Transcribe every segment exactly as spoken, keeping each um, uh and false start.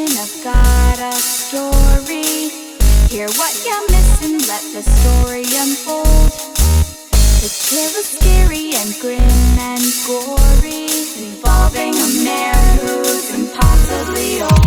listen, I've got a story. Hear what you're missing, let the story unfold. The tale is scary and grim and gory, involving a man who's impossibly old.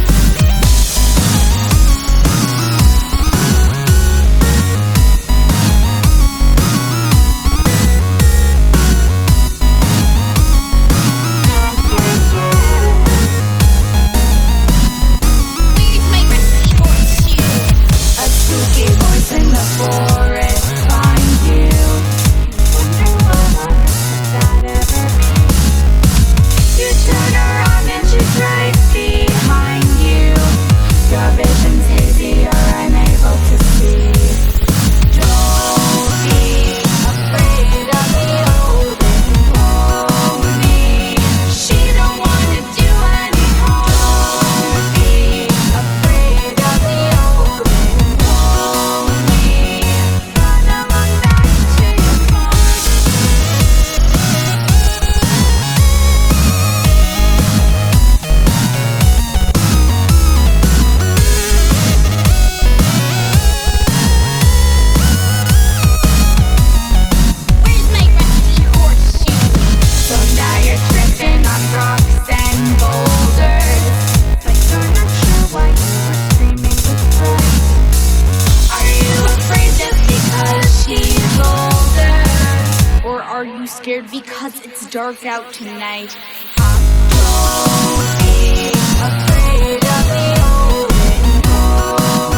Scared because it's dark out tonight. Don't be afraid of the old and old.